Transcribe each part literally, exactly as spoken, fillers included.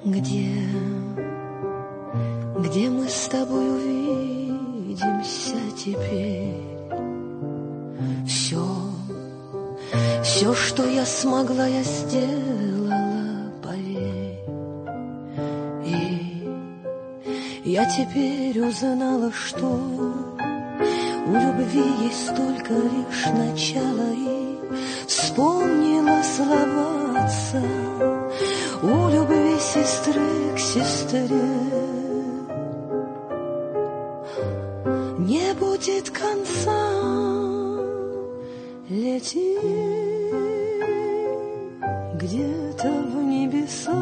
Где, где мы с тобой увидимся теперь? Все, все, что я смогла, я сделала, поверь. И я теперь узнала, что у любви есть только лишь начало, и вспомнила слова отца: у любви сестры к сестре не будет конца. Лети где-то в небесах,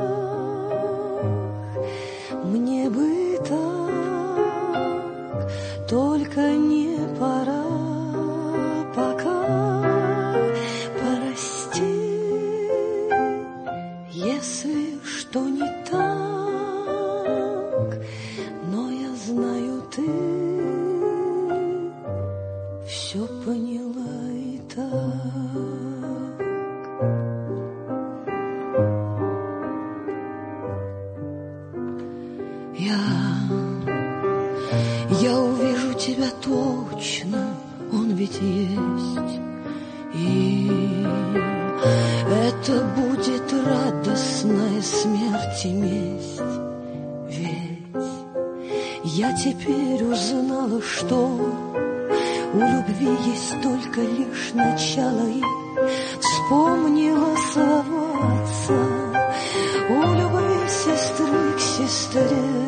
мне бы так, только не пора пока. Прости, если что не так, но я знаю, ты все поняла и так. Я, я увижу тебя точно, он ведь есть, и это будет радостная смерть и месть. Ведь я теперь узнала, что у любви есть только лишь начало, и вспомнила слова отца: у любви сестры к сестре